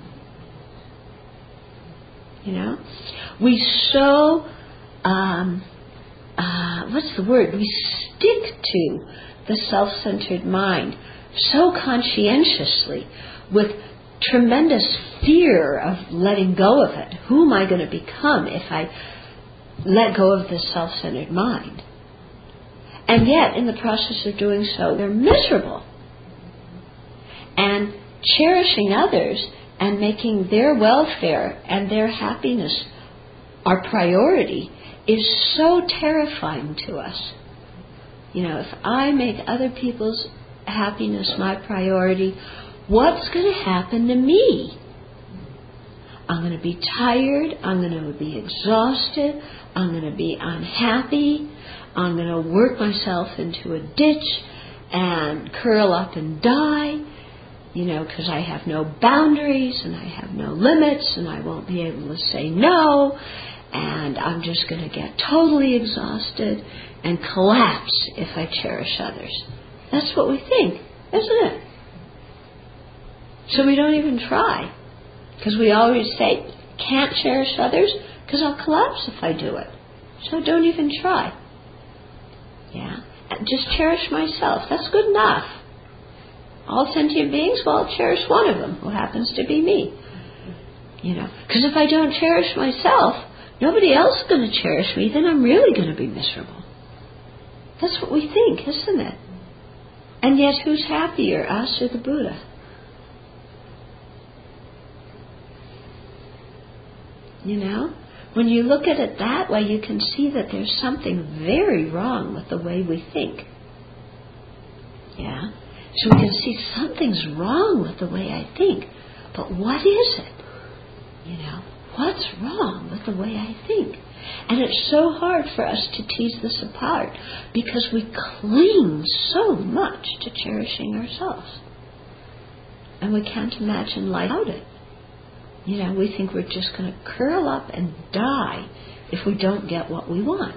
We so, what's the word? We stick to the self-centered mind so conscientiously with tremendous fear of letting go of it. Who am I going to become if I let go of this self-centered mind? And yet, in the process of doing so, they're miserable. And cherishing others and making their welfare and their happiness our priority is so terrifying to us. If I make other people's happiness my priority, what's going to happen to me? I'm going to be tired. I'm going to be exhausted. I'm going to be unhappy. I'm going to work myself into a ditch and curl up and die, because I have no boundaries and I have no limits and I won't be able to say no, and I'm just going to get totally exhausted and collapse if I cherish others. That's what we think, isn't it? So we don't even try. Because we always say, can't cherish others because I'll collapse if I do it. So don't even try. Yeah. Just cherish myself. That's good enough. All sentient beings, well, I'll cherish one of them, who happens to be me. Because if I don't cherish myself, nobody else is going to cherish me, then I'm really going to be miserable. That's what we think, isn't it? And yet, who's happier, us or the Buddha? When you look at it that way, you can see that there's something very wrong with the way we think. Yeah? So we can see something's wrong with the way I think. But what is it? What's wrong with the way I think? And it's so hard for us to tease this apart because we cling so much to cherishing ourselves. And we can't imagine life without it. We think we're just going to curl up and die if we don't get what we want.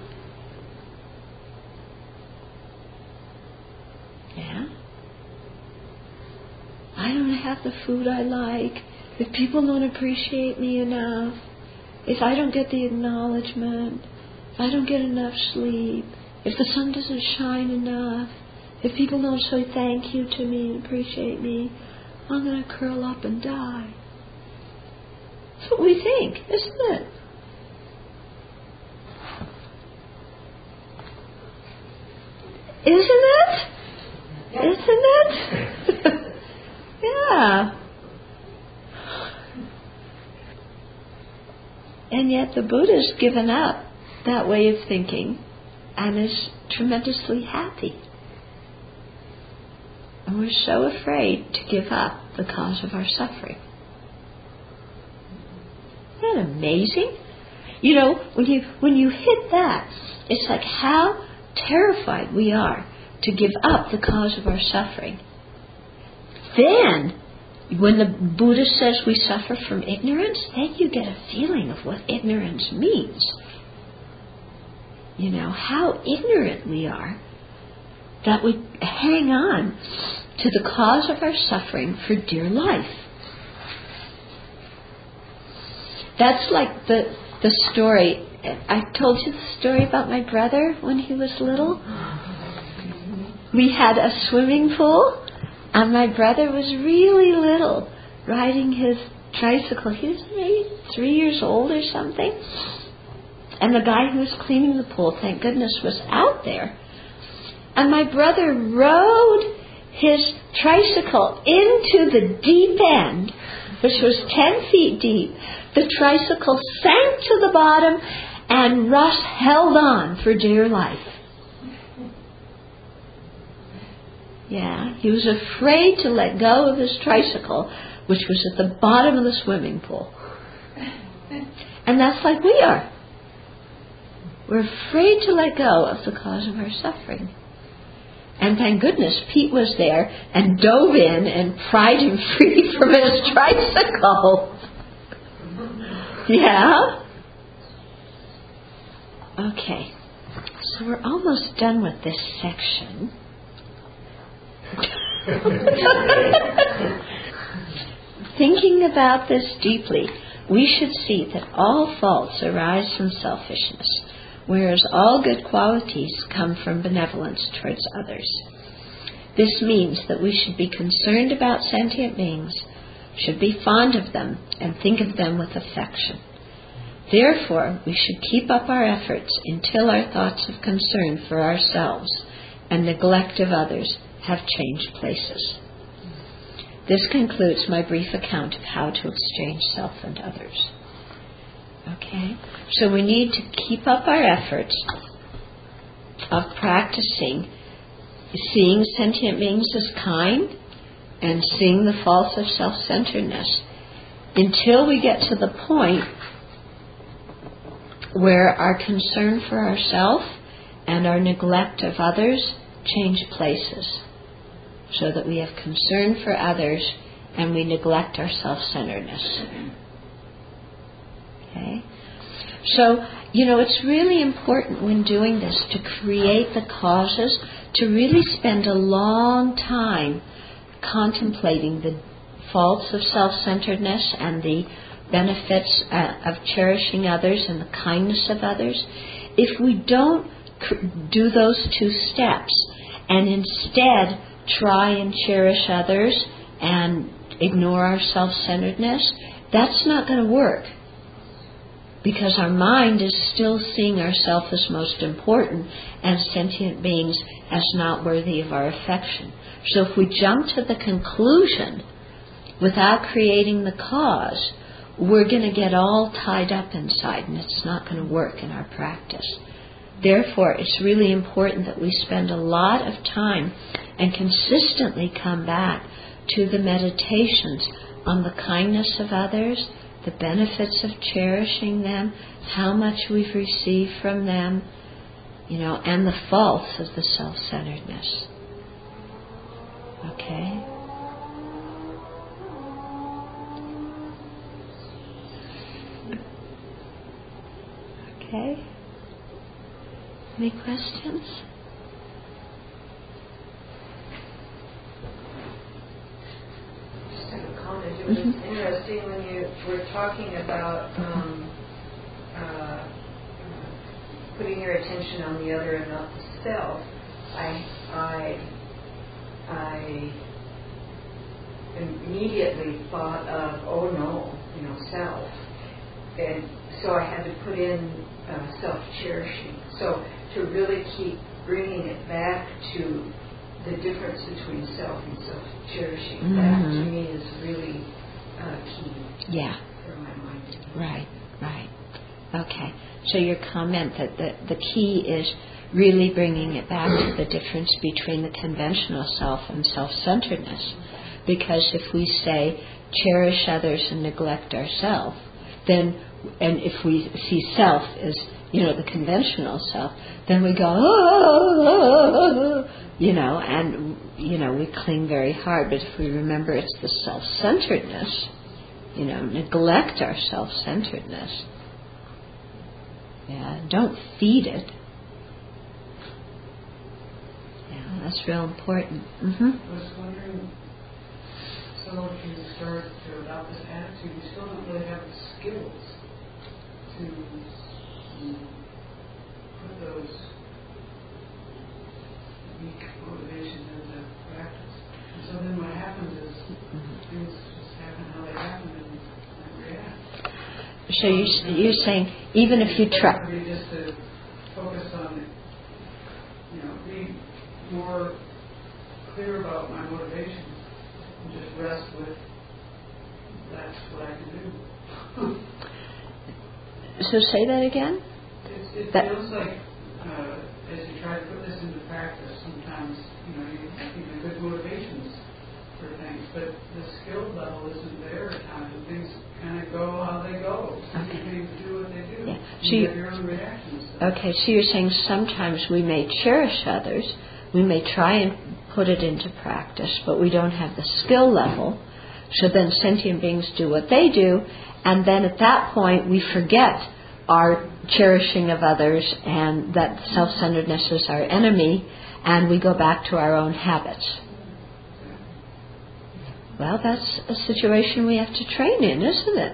Yeah? I don't have the food I like. If people don't appreciate me enough, if I don't get the acknowledgement, if I don't get enough sleep, if the sun doesn't shine enough, if people don't say thank you to me and appreciate me, I'm going to curl up and die. That's what we think, isn't it? Isn't it? Yeah. Isn't it? Yeah. And yet the Buddha's given up that way of thinking and is tremendously happy. And we're so afraid to give up the cause of our suffering. Isn't that amazing? When you hit that, it's like how terrified we are to give up the cause of our suffering. Then, when the Buddha says we suffer from ignorance, then you get a feeling of what ignorance means. How ignorant we are that we hang on to the cause of our suffering for dear life. That's like the story. I told you the story about my brother when he was little. We had a swimming pool, and my brother was really little, riding his tricycle. He was maybe 3 years old or something. And the guy who was cleaning the pool, thank goodness, was out there. And my brother rode his tricycle into the deep end, which was 10 feet deep. The tricycle sank to the bottom, and Russ held on for dear life. Yeah, he was afraid to let go of his tricycle, which was at the bottom of the swimming pool. And that's like we are. We're afraid to let go of the cause of our suffering. And thank goodness Pete was there and dove in and pried him free from his tricycle. Yeah? Okay. So we're almost done with this section. Thinking about this deeply, we should see that all faults arise from selfishness, whereas all good qualities come from benevolence towards others. This means that we should be concerned about sentient beings, should be fond of them, and think of them with affection. Therefore, we should keep up our efforts until our thoughts of concern for ourselves and neglect of others have changed places. This concludes my brief account of how to exchange self and others. Okay? So we need to keep up our efforts of practicing seeing sentient beings as kind and seeing the faults of self-centeredness until we get to the point where our concern for ourselves and our neglect of others change places, so that we have concern for others and we neglect our self-centeredness. Okay? So, it's really important when doing this to create the causes, to really spend a long time contemplating the faults of self-centeredness and the benefits of cherishing others and the kindness of others. If we don't do those two steps and instead try and cherish others and ignore our self-centeredness, that's not going to work. Because our mind is still seeing ourselves as most important and sentient beings as not worthy of our affection. So if we jump to the conclusion without creating the cause, we're going to get all tied up inside and it's not going to work in our practice. Therefore, it's really important that we spend a lot of time and consistently come back to the meditations on the kindness of others, the benefits of cherishing them, how much we've received from them, and the faults of the self-centeredness. Okay? Okay. Any questions? Just have a comment. It was interesting when you were talking about putting your attention on the other and not the self. I immediately thought of, oh no, self. And so I had to put in self-cherishing. So to really keep bringing it back to the difference between self and self-cherishing, that to me is really key. Yeah. For my mind. Right. Okay. So your comment that the key is really bringing it back to the difference between the conventional self and self-centeredness. Because if we say cherish others and neglect ourselves, then, and if we see self as, the conventional self, then we go, and, we cling very hard. But if we remember it's the self-centeredness, neglect our self-centeredness. Yeah, don't feed it. Yeah, that's real important. I was wondering, so if you start to adopt this attitude, you still don't really have the skills to put those weak motivations into practice. And so then what happens is things just happen how they happen and react. So you're saying even if you try, just to focus on, be more clear about my motivations and just rest with that's what I can do. So say that again. It feels like as you try to put this into practice, sometimes you have good motivations for things, but the skill level isn't there at times, and things kind of go how they go. Okay. Things do what they do. Yeah. You have your own reactions. Okay, so you're saying sometimes we may cherish others, we may try and put it into practice, but we don't have the skill level. So then sentient beings do what they do, and then at that point we forget our cherishing of others and that self-centeredness is our enemy, and we go back to our own habits. Well, that's a situation we have to train in, isn't it?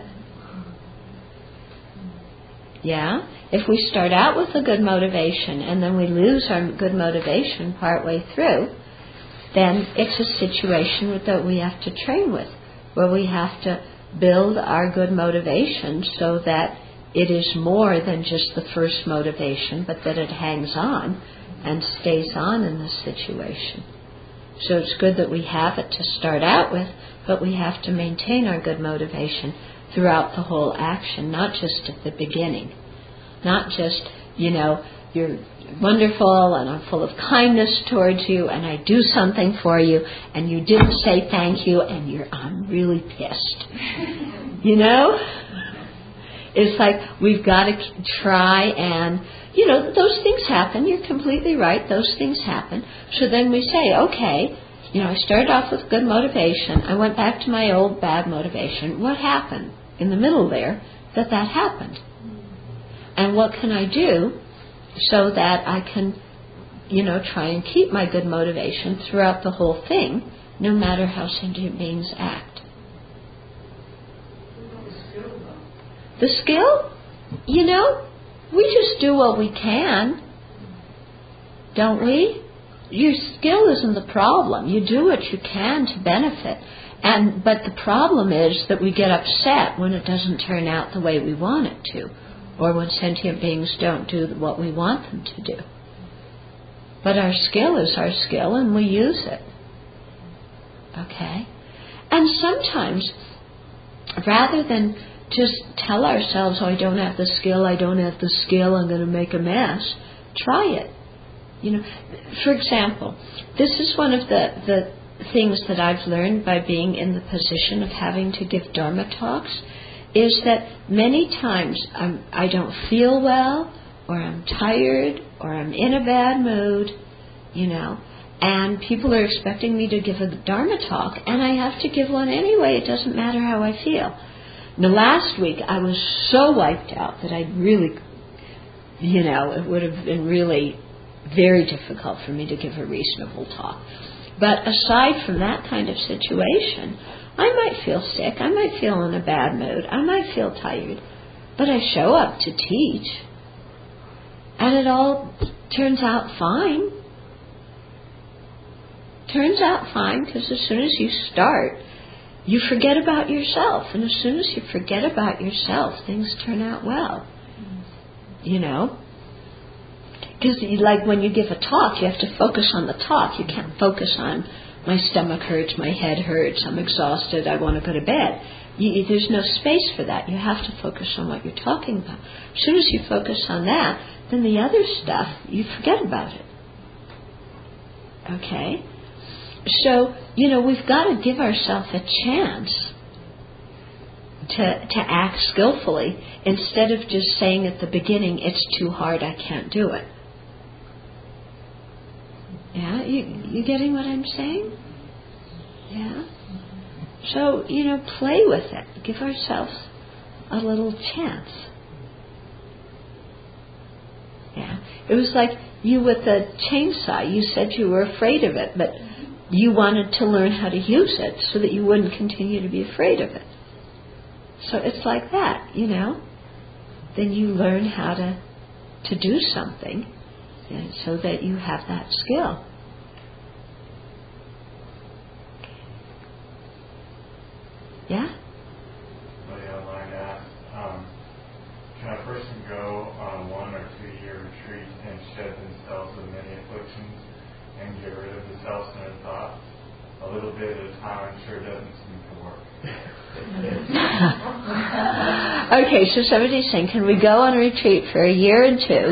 Yeah? If we start out with a good motivation and then we lose our good motivation partway through, then it's a situation that we have to train with, where we have to build our good motivation so that it is more than just the first motivation, but that it hangs on and stays on in the situation. So it's good that we have it to start out with, but we have to maintain our good motivation throughout the whole action, not just at the beginning. Not just, you're wonderful and I'm full of kindness towards you and I do something for you and you didn't say thank you and I'm really pissed. It's like we've got to try and, those things happen. You're completely right. Those things happen. So then we say, okay, I started off with good motivation. I went back to my old bad motivation. What happened in the middle there that happened? And what can I do so that I can, try and keep my good motivation throughout the whole thing, no matter how sentient beings act? The skill? We just do what we can, don't we? Your skill isn't the problem. You do what you can to benefit. But the problem is that we get upset when it doesn't turn out the way we want it to, or when sentient beings don't do what we want them to do. But our skill is our skill, and we use it. Okay? And sometimes, rather than just tell ourselves, I don't have the skill, I'm going to make a mess, try it. For example, this is one of the things that I've learned by being in the position of having to give Dharma talks, is that many times I don't feel well, or I'm tired, or I'm in a bad mood, and people are expecting me to give a Dharma talk, and I have to give one anyway. It doesn't matter how I feel. Now, last week I was so wiped out that I really It would have been really very difficult for me to give a reasonable talk. But aside from that kind of situation, I might feel sick, I might feel in a bad mood, I might feel tired, but I show up to teach, and it all turns out fine. Turns out fine, because as soon as you start, you forget about yourself. And as soon as you forget about yourself, things turn out well. Because like when you give a talk, you have to focus on the talk. You can't focus on, my stomach hurts, my head hurts, I'm exhausted, I want to go to bed. There's no space for that. You have to focus on what you're talking about. As soon as you focus on that, then the other stuff, you forget about it. Okay? So, we've got to give ourselves a chance to act skillfully instead of just saying at the beginning, it's too hard, I can't do it. Yeah? You getting what I'm saying? Yeah? So, play with it. Give ourselves a little chance. Yeah? It was like you with the chainsaw. You said you were afraid of it, but you wanted to learn how to use it so that you wouldn't continue to be afraid of it. So it's like that, Then you learn how to do something so that you have that skill. Yeah? Somebody online asked, can a person go on a 1 or 2 year retreat and shed themselves of many afflictions and get rid of the self-centered thoughts? A little bit at a time sure doesn't seem to work. Okay, so somebody's saying, can we go on a retreat for a year and 2,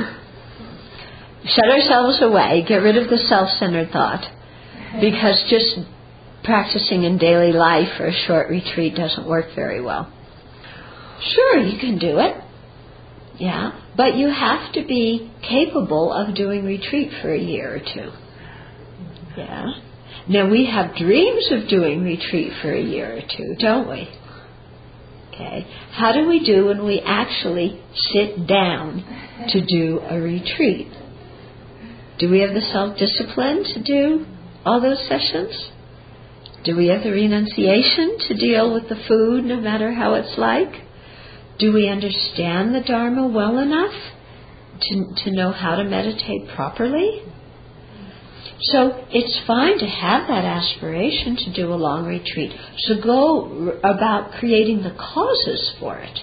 shut ourselves away, get rid of the self-centered thought, because just practicing in daily life for a short retreat doesn't work very well. Sure, you can do it. Yeah, but you have to be capable of doing retreat for a year or 2. Yeah. Now we have dreams of doing retreat for a year or 2, don't we? Okay. How do we do when we actually sit down to do a retreat? Do we have the self-discipline to do all those sessions? Do we have the renunciation to deal with the food no matter how it's like? Do we understand the Dharma well enough to know how to meditate properly? So it's fine to have that aspiration to do a long retreat. So go about creating the causes for it.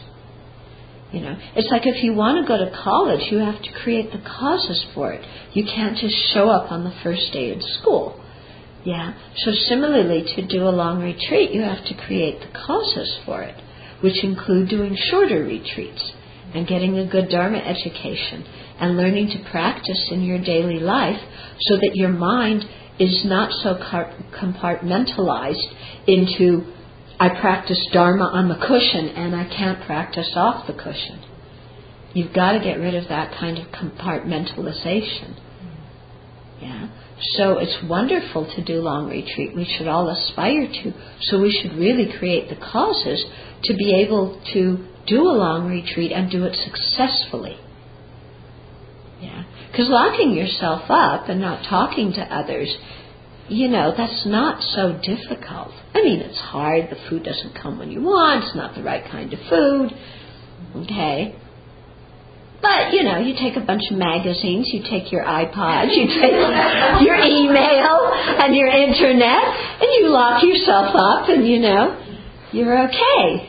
It's like if you want to go to college, you have to create the causes for it. You can't just show up on the first day of school. Yeah. So similarly, to do a long retreat, you have to create the causes for it, which include doing shorter retreats and getting a good Dharma education and learning to practice in your daily life so that your mind is not so compartmentalized into, I practice Dharma on the cushion and I can't practice off the cushion. You've got to get rid of that kind of compartmentalization. Yeah. So it's wonderful to do long retreat. We should all aspire to. So we should really create the causes to be able to do a long retreat and do it successfully. Yeah. Because locking yourself up and not talking to others, that's not so difficult. I mean, it's hard. The food doesn't come when you want. It's not the right kind of food. Okay. But, you take a bunch of magazines, you take your iPod, you take your email and your internet, and you lock yourself up and, you're okay.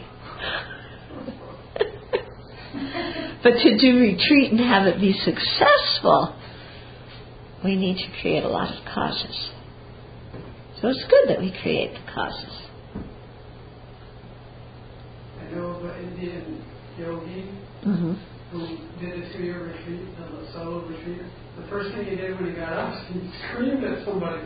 But to do retreat and have it be successful, we need to create a lot of causes. So it's good that we create the causes. I know of an Indian yogi who did a 2-year retreat, a solo retreat. The first thing he did when he got out, he screamed at somebody.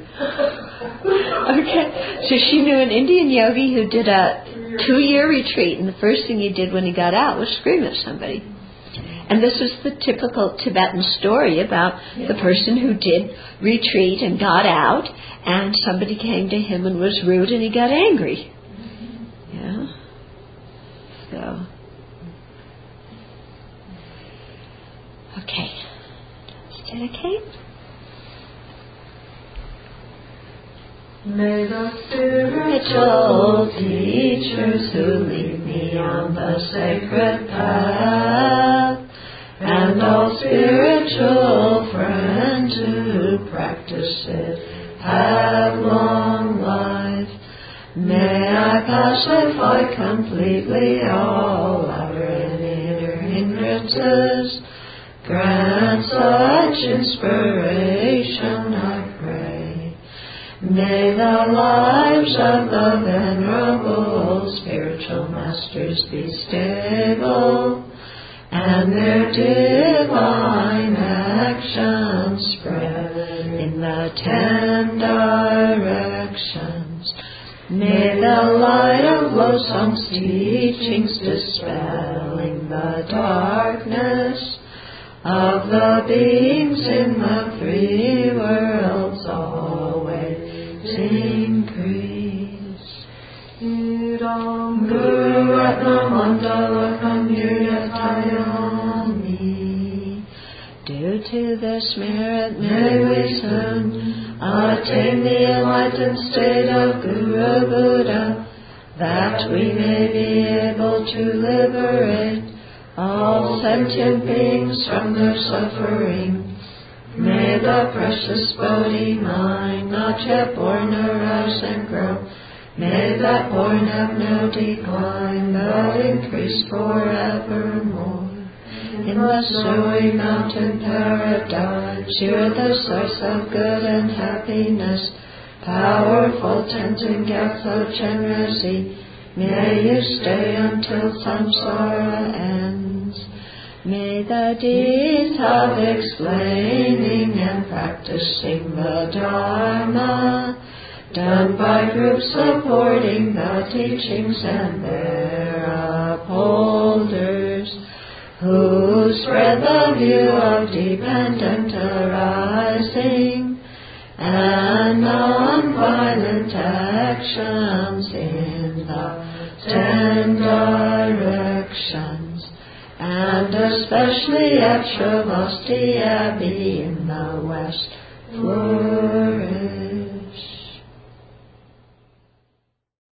Okay. So she knew an Indian yogi who did a 2-year retreat, and the first thing he did when he got out was scream at somebody. And this is the typical Tibetan story about the person who did retreat and got out, and somebody came to him and was rude, and he got angry. Yeah. So. Okay. May the spiritual teachers who lead me on the sacred path, and all spiritual friends who practice it, have long life. May I pacify completely all outer and inner hindrances. Grant such inspiration, I pray. May the lives of the venerable spiritual masters be stable, and their divine actions spread in the 10 directions. May the light of Losong's teachings dispelling the darkness of the beings in the 3 worlds always increase. Idam Guru Ratna Mandalakam Yuyatayami. Due to this merit may we soon attain the enlightened state of Guru Buddha, that we may be able to liberate all sentient beings from their suffering. May the precious Bodhi mind, not yet born, arise and grow. May that born have no decline, but increase forevermore. In the snowy mountain paradise, you're the source of good and happiness, powerful tempting gates of generosity. May you stay until samsara ends. May the deeds of explaining and practicing the Dharma, done by groups supporting the teachings and their upholders, who spread the view of dependent arising and non-violent actions in the 10 directions, and especially at Shravasti Abbey in the West, flourish.